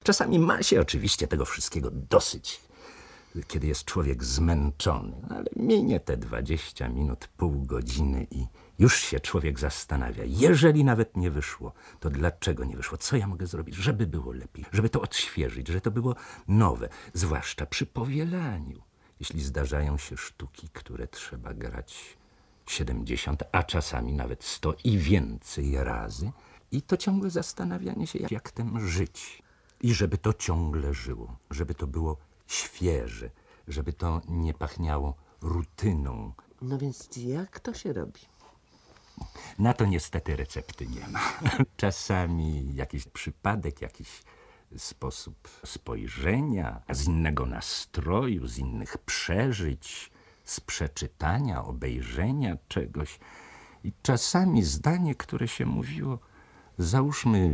Czasami ma się oczywiście tego wszystkiego dosyć, kiedy jest człowiek zmęczony, ale minie te 20 minut, pół godziny i już się człowiek zastanawia. Jeżeli nawet nie wyszło, to dlaczego nie wyszło? Co ja mogę zrobić, żeby było lepiej, żeby to odświeżyć, żeby to było nowe, zwłaszcza przy powielaniu. Jeśli zdarzają się sztuki, które trzeba grać 70, a czasami nawet 100 i więcej razy, i to ciągłe zastanawianie się, jak tym żyć. I żeby to ciągle żyło, żeby to było świeże, żeby to nie pachniało rutyną. No więc jak to się robi? Na to niestety recepty nie ma. Czasami jakiś przypadek, jakiś sposób spojrzenia, z innego nastroju, z innych przeżyć, z przeczytania, obejrzenia czegoś. I czasami zdanie, które się mówiło, załóżmy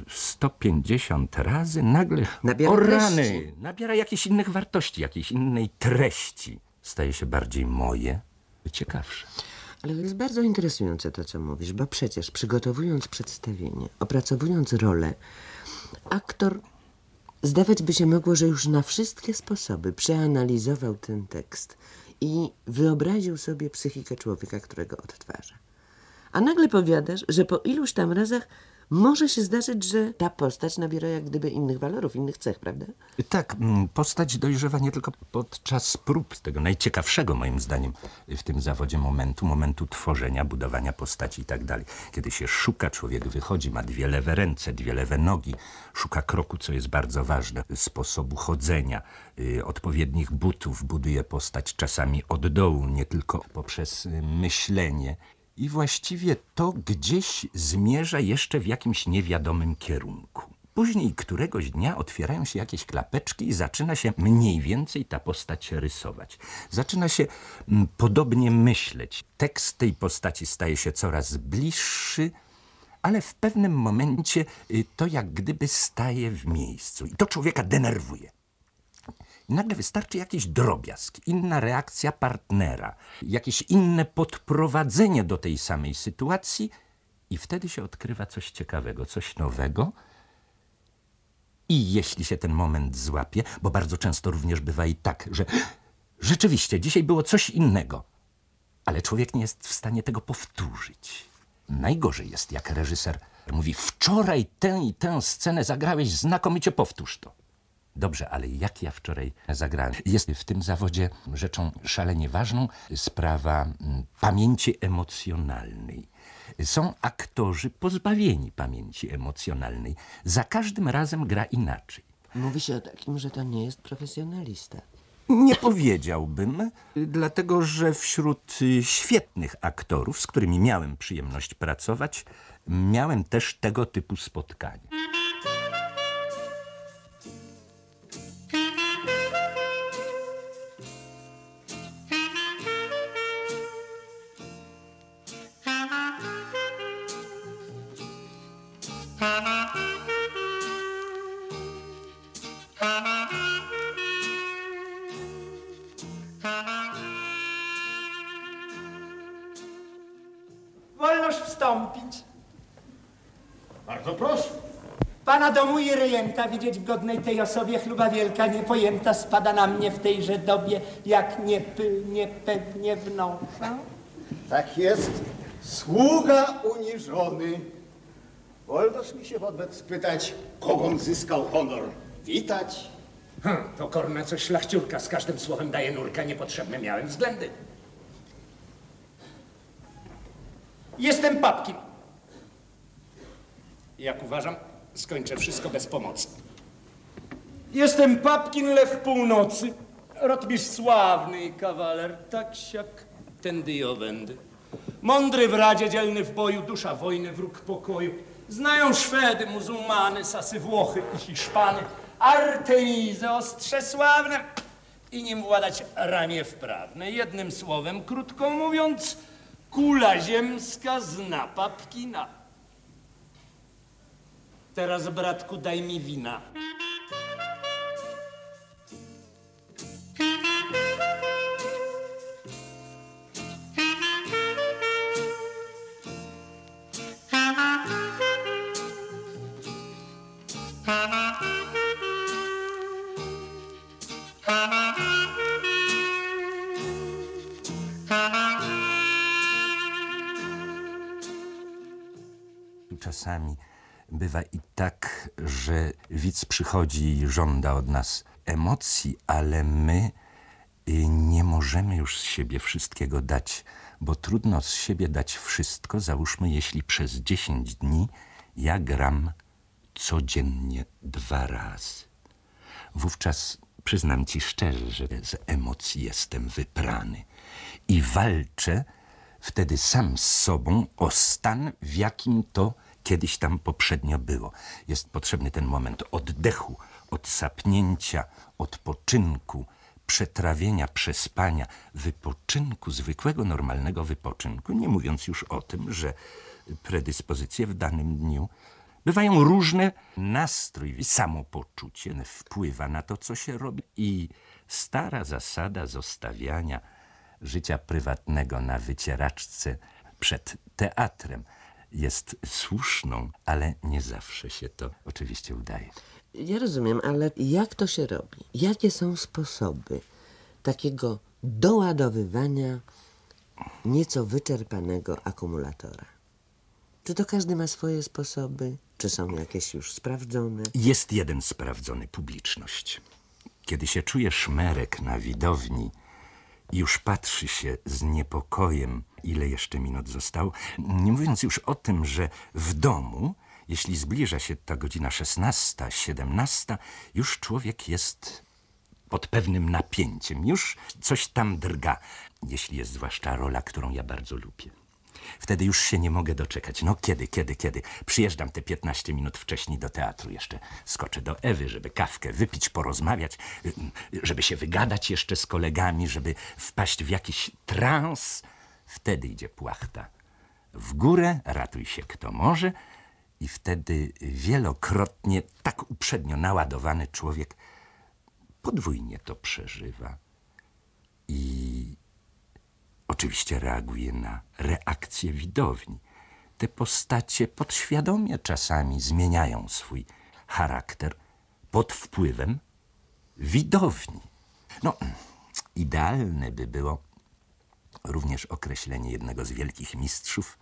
150 razy, nagle nabiera jakichś innych wartości, jakiejś innej treści. Staje się bardziej moje, ciekawsze. Ale jest bardzo interesujące to, co mówisz, bo przecież przygotowując przedstawienie, opracowując rolę, aktor zdawać by się mogło, że już na wszystkie sposoby przeanalizował ten tekst i wyobraził sobie psychikę człowieka, którego odtwarza. A nagle powiadasz, że po iluś tam razach może się zdarzyć, że ta postać nabiera jak gdyby innych walorów, innych cech, prawda? Tak, postać dojrzewa nie tylko podczas prób tego najciekawszego moim zdaniem w tym zawodzie momentu tworzenia, budowania postaci i tak dalej. Kiedy się szuka, człowiek wychodzi, ma 2 lewe ręce, 2 lewe nogi, szuka kroku, co jest bardzo ważne, sposobu chodzenia, odpowiednich butów, buduje postać czasami od dołu, nie tylko poprzez myślenie. I właściwie to gdzieś zmierza jeszcze w jakimś niewiadomym kierunku. Później któregoś dnia otwierają się jakieś klapeczki i zaczyna się mniej więcej ta postać rysować. Zaczyna się podobnie myśleć. Tekst tej postaci staje się coraz bliższy, ale w pewnym momencie to jak gdyby staje w miejscu. I to człowieka denerwuje. Nagle wystarczy jakiś drobiazg, inna reakcja partnera, jakieś inne podprowadzenie do tej samej sytuacji i wtedy się odkrywa coś ciekawego, coś nowego. I jeśli się ten moment złapie, bo bardzo często również bywa i tak, że rzeczywiście dzisiaj było coś innego, ale człowiek nie jest w stanie tego powtórzyć. Najgorzej jest, jak reżyser mówi: wczoraj tę i tę scenę zagrałeś znakomicie, powtórz to. Dobrze, ale jak ja wczoraj zagrałem? Jest w tym zawodzie rzeczą szalenie ważną sprawa pamięci emocjonalnej. Są aktorzy pozbawieni pamięci emocjonalnej. Za każdym razem gra inaczej. Mówi się o takim, że to nie jest profesjonalista. Nie powiedziałbym, dlatego że wśród świetnych aktorów, z którymi miałem przyjemność pracować, miałem też tego typu spotkania. Wolnoż wstąpić. Bardzo proszę. Pana domu i rejenta widzieć w godnej tej osobie, chluba wielka niepojęta spada na mnie w tejże dobie, jak niepewnie wnosza. Tak jest. Sługa uniżony. Wolnoż mi się wobec spytać, kogom zyskał honor witać? To korna coś szlachciurka, z każdym słowem daje nurka, niepotrzebne miałem względy. Jestem Papkin. Jak uważam, skończę wszystko bez pomocy. Jestem Papkin, lew północy, rotmistrz sławny i kawaler, tak siak tędy i owędy. Mądry w radzie, dzielny w boju, dusza wojny, wróg pokoju. Znają Szwedy, muzułmany, Sasy, Włochy i Hiszpany, Artemizy, ostrze sławne i nim władać ramię wprawne. Jednym słowem, krótko mówiąc, kula ziemska zna Papkina. Teraz, bratku, daj mi wina. czasami bywa i tak, że widz przychodzi i żąda od nas emocji, ale my nie możemy już z siebie wszystkiego dać, bo trudno z siebie dać wszystko, załóżmy, jeśli przez 10 dni ja gram codziennie 2 razy. Wówczas przyznam ci szczerze, że z emocji jestem wyprany i walczę wtedy sam z sobą o stan, w jakim to kiedyś tam poprzednio było. Jest potrzebny ten moment oddechu, odsapnięcia, odpoczynku, przetrawienia, przespania, wypoczynku, zwykłego, normalnego wypoczynku, nie mówiąc już o tym, że predyspozycje w danym dniu bywają różne. Nastrój, samopoczucie wpływa na to, co się robi i stara zasada zostawiania życia prywatnego na wycieraczce przed teatrem jest słuszną, ale nie zawsze się to oczywiście udaje. Ja rozumiem, ale jak to się robi? Jakie są sposoby takiego doładowywania nieco wyczerpanego akumulatora? Czy to każdy ma swoje sposoby? Czy są jakieś już sprawdzone? Jest jeden sprawdzony: publiczność. Kiedy się czuje szmerek na widowni i już patrzy się z niepokojem, ile jeszcze minut zostało, nie mówiąc już o tym, że w domu, jeśli zbliża się ta godzina 16, 17, już człowiek jest pod pewnym napięciem, już coś tam drga, jeśli jest zwłaszcza rola, którą ja bardzo lubię. Wtedy już się nie mogę doczekać. No kiedy? Przyjeżdżam te 15 minut wcześniej do teatru. Jeszcze skoczę do Ewy, żeby kawkę wypić, porozmawiać, żeby się wygadać jeszcze z kolegami, żeby wpaść w jakiś trans. Wtedy idzie płachta w górę, ratuj się kto może. I wtedy wielokrotnie tak uprzednio naładowany człowiek podwójnie to przeżywa. I oczywiście reaguje na reakcję widowni. Te postacie podświadomie czasami zmieniają swój charakter pod wpływem widowni. No, idealne by było również określenie jednego z wielkich mistrzów.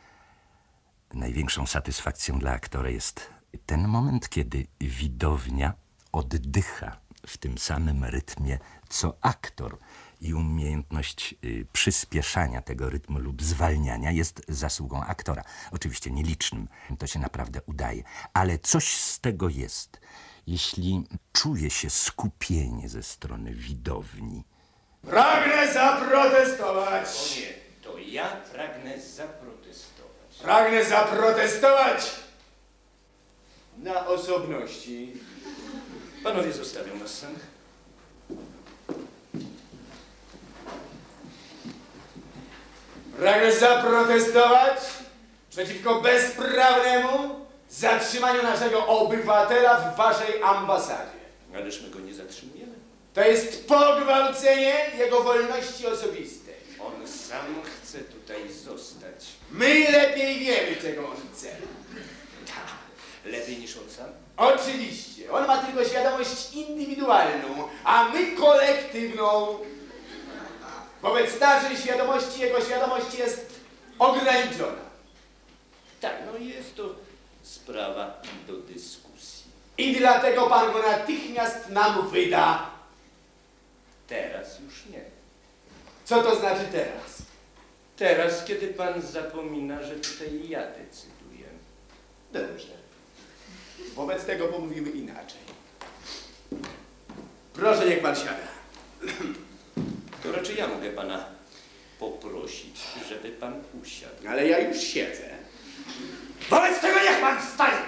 Największą satysfakcją dla aktora jest ten moment, kiedy widownia oddycha w tym samym rytmie co aktor. I umiejętność przyspieszania tego rytmu lub zwalniania jest zasługą aktora. Oczywiście nielicznym, to się naprawdę udaje. Ale coś z tego jest. Jeśli czuje się skupienie ze strony widowni. Pragnę zaprotestować! O nie, to ja pragnę zaprotestować. Pragnę zaprotestować na osobności. Panowie zostawią nas samych. Pragnę zaprotestować przeciwko bezprawnemu zatrzymaniu naszego obywatela w waszej ambasadzie. Ależ my go nie zatrzymujemy. To jest pogwałcenie jego wolności osobistej. On sam chce tutaj zostać. My lepiej wiemy, czego on chce. Lepiej niż on sam? Oczywiście, on ma tylko świadomość indywidualną, a my kolektywną. Wobec naszej świadomości jego świadomość jest ograniczona. Tak, no jest to sprawa do dyskusji. I dlatego pan go natychmiast nam wyda. Teraz już nie. Co to znaczy teraz? Teraz, kiedy pan zapomina, że tutaj ja decyduję. Dobrze. Wobec tego pomówimy inaczej. Proszę, niech pan siada. To raczej ja mogę pana poprosić, żeby pan usiadł. Ale ja już siedzę. Wobec tego niech pan wstanie!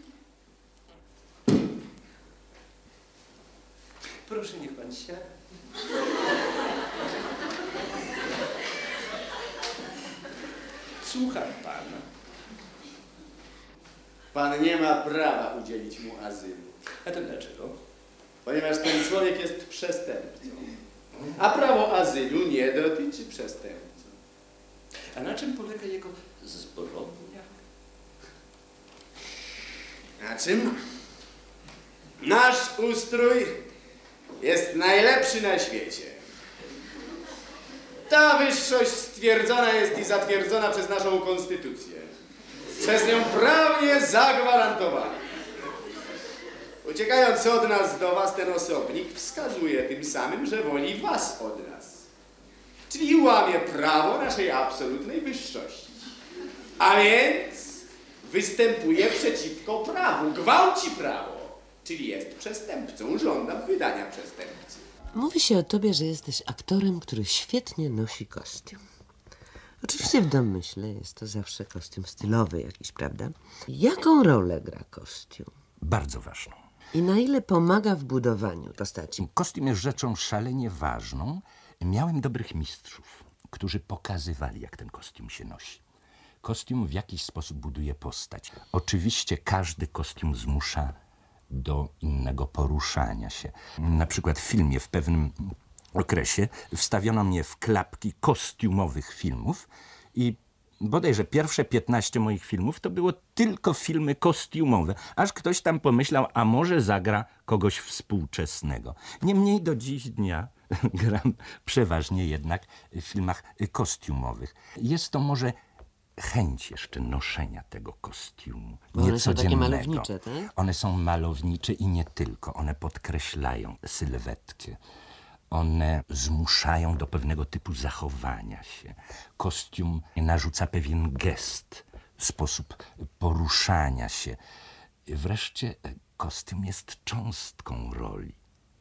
Proszę, niech pan siada. Słucham pana. Pan nie ma prawa udzielić mu azylu, A to dlaczego? ponieważ ten człowiek jest przestępcą. A prawo azylu nie dotyczy przestępców. A na czym polega jego zbrodnia? Na czym? Nasz ustrój jest najlepszy na świecie. Ta wyższość stwierdzona jest i zatwierdzona przez naszą konstytucję. Przez nią prawnie zagwarantowani. Uciekając od nas do was, ten osobnik wskazuje tym samym, że woli was od nas. Czyli łamie prawo naszej absolutnej wyższości. A więc występuje przeciwko prawu, gwałci prawo, czyli jest przestępcą. Żądam wydania przestępcy. Mówi się o tobie, że jesteś aktorem, który świetnie nosi kostium. Oczywiście w domyśle jest to zawsze kostium stylowy jakiś, prawda? Jaką rolę gra kostium? Bardzo ważną. I na ile pomaga w budowaniu postaci? Kostium jest rzeczą szalenie ważną. Miałem dobrych mistrzów, którzy pokazywali, jak ten kostium się nosi. Kostium w jakiś sposób buduje postać. Oczywiście każdy kostium zmusza do innego poruszania się. Na przykład w filmie w pewnym okresie wstawiono mnie w klapki kostiumowych filmów i bodajże pierwsze 15 moich filmów to było tylko filmy kostiumowe, aż ktoś tam pomyślał, a może zagra kogoś współczesnego. Niemniej do dziś dnia gram przeważnie jednak w filmach kostiumowych. Jest to może chęć jeszcze noszenia tego kostiumu. One są takie niecodziennego. malownicze, tak? One są malownicze i nie tylko. One podkreślają sylwetkę. One zmuszają do pewnego typu zachowania się. Kostium narzuca pewien gest, sposób poruszania się. Wreszcie kostium jest cząstką roli.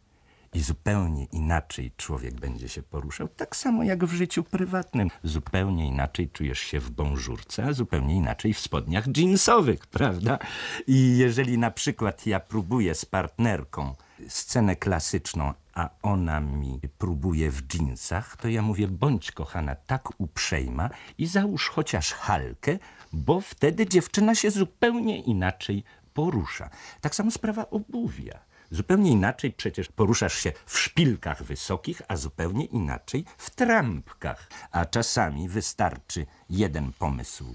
I zupełnie inaczej człowiek będzie się poruszał, tak samo jak w życiu prywatnym. Zupełnie inaczej czujesz się w bonżurce, a zupełnie inaczej w spodniach dżinsowych, prawda? I jeżeli na przykład ja próbuję z partnerką scenę klasyczną, a ona mi próbuje w dżinsach, to ja mówię, bądź kochana tak uprzejma i załóż chociaż halkę, bo wtedy dziewczyna się zupełnie inaczej porusza. Tak samo sprawa obuwia. Zupełnie inaczej przecież poruszasz się w szpilkach wysokich, a zupełnie inaczej w trampkach. A czasami wystarczy jeden pomysł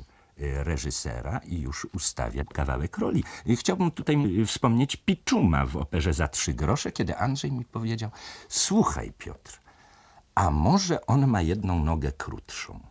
reżysera i już ustawia kawałek roli. I chciałbym tutaj wspomnieć Piczuma w operze Za 3 grosze, kiedy Andrzej mi powiedział, słuchaj Piotr, a może on ma jedną nogę krótszą.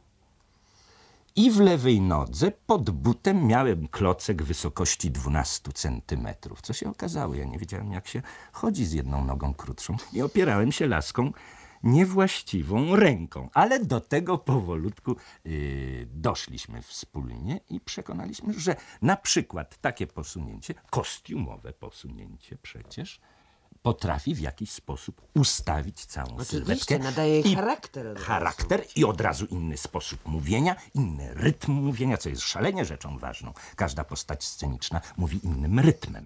I w lewej nodze pod butem miałem klocek wysokości 12 centymetrów. Co się okazało? Ja nie wiedziałem, jak się chodzi z jedną nogą krótszą. I opierałem się laską niewłaściwą ręką. Ale do tego powolutku doszliśmy wspólnie i przekonaliśmy, że na przykład takie posunięcie, kostiumowe posunięcie przecież, potrafi w jakiś sposób ustawić całą sylwetkę. Oczywiście, nadaje jej charakter. Charakter i od razu inny sposób mówienia, inny rytm mówienia, co jest szalenie rzeczą ważną. Każda postać sceniczna mówi innym rytmem.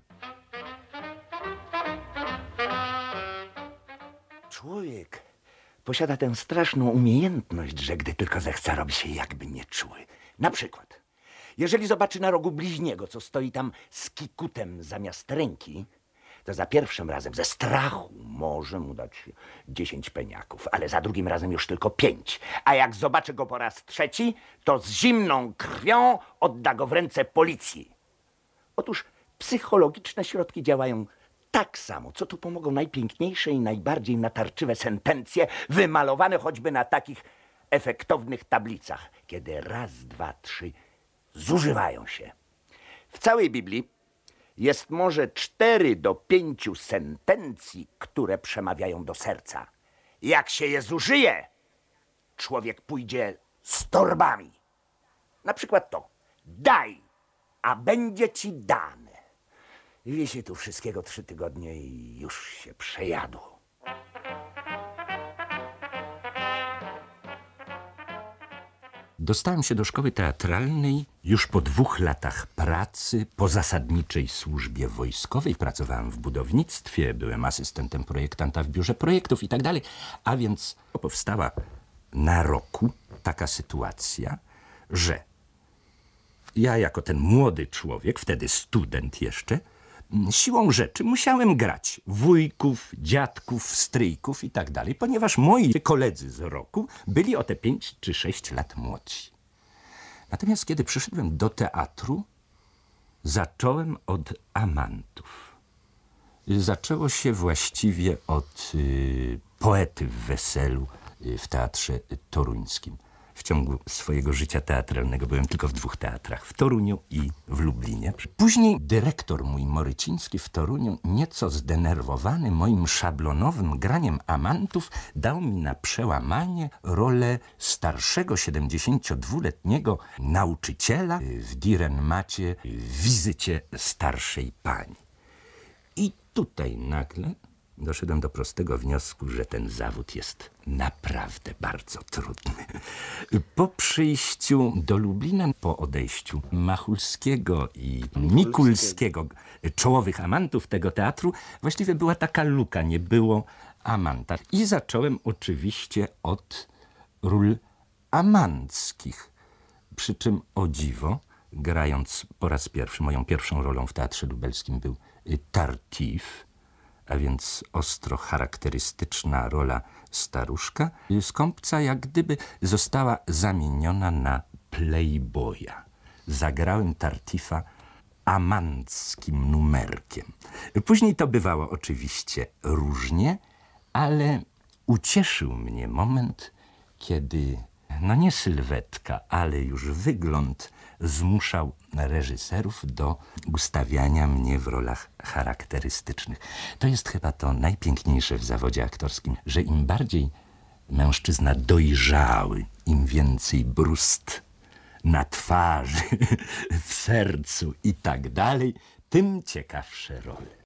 Człowiek posiada tę straszną umiejętność, że gdy tylko zechce, robi się jakby nieczuły. Na przykład, jeżeli zobaczy na rogu bliźniego, co stoi tam z kikutem zamiast ręki, to za pierwszym razem ze strachu może mu dać 10 peniaków, ale za drugim razem już tylko 5. A jak zobaczy go po raz trzeci, to z zimną krwią odda go w ręce policji. Otóż psychologiczne środki działają tak samo, co tu pomogą najpiękniejsze i najbardziej natarczywe sentencje, wymalowane choćby na takich efektownych tablicach, kiedy raz, dwa, trzy zużywają się. W całej Biblii jest może 4 do 5 sentencji, które przemawiają do serca. Jak się je zużyje, człowiek pójdzie z torbami. Na przykład to: daj, a będzie ci dane. Wisi tu wszystkiego 3 tygodnie i już się przejadło. Dostałem się do szkoły teatralnej już po 2 latach pracy, po zasadniczej służbie wojskowej. Pracowałem w budownictwie, byłem asystentem projektanta w biurze projektów i tak dalej. A więc powstała na roku taka sytuacja, że ja jako ten młody człowiek, wtedy student jeszcze, siłą rzeczy musiałem grać wujków, dziadków, stryjków i tak dalej, ponieważ moi koledzy z roku byli o te 5 czy 6 lat młodsi. Natomiast kiedy przyszedłem do teatru, zacząłem od amantów. Zaczęło się właściwie od poety w Weselu w Teatrze Toruńskim. w ciągu swojego życia teatralnego byłem tylko w 2 teatrach, w Toruniu i w Lublinie. Później dyrektor mój Moryciński w Toruniu, nieco zdenerwowany moim szablonowym graniem amantów, dał mi na przełamanie rolę starszego 72-letniego nauczyciela w Direnmacie, w wizycie starszej pani. I tutaj nagle doszedłem do prostego wniosku, że ten zawód jest naprawdę bardzo trudny. Po przyjściu do Lublina, po odejściu Machulskiego i Mikulskiego, czołowych amantów tego teatru, właściwie była taka luka, nie było amanta. I zacząłem oczywiście od ról amanckich. Przy czym o dziwo, grając po raz pierwszy, moją pierwszą rolą w Teatrze Lubelskim był Tartif, a więc ostro charakterystyczna rola staruszka, skąpca jak gdyby została zamieniona na playboya. Zagrałem Tartifa amanckim numerkiem. Później to bywało oczywiście różnie, ale ucieszył mnie moment, kiedy no nie sylwetka, ale już wygląd zmuszał reżyserów do ustawiania mnie w rolach charakterystycznych. To jest chyba to najpiękniejsze w zawodzie aktorskim, że im bardziej mężczyzna dojrzały, im więcej brust na twarzy, w sercu i tak dalej, tym ciekawsze role.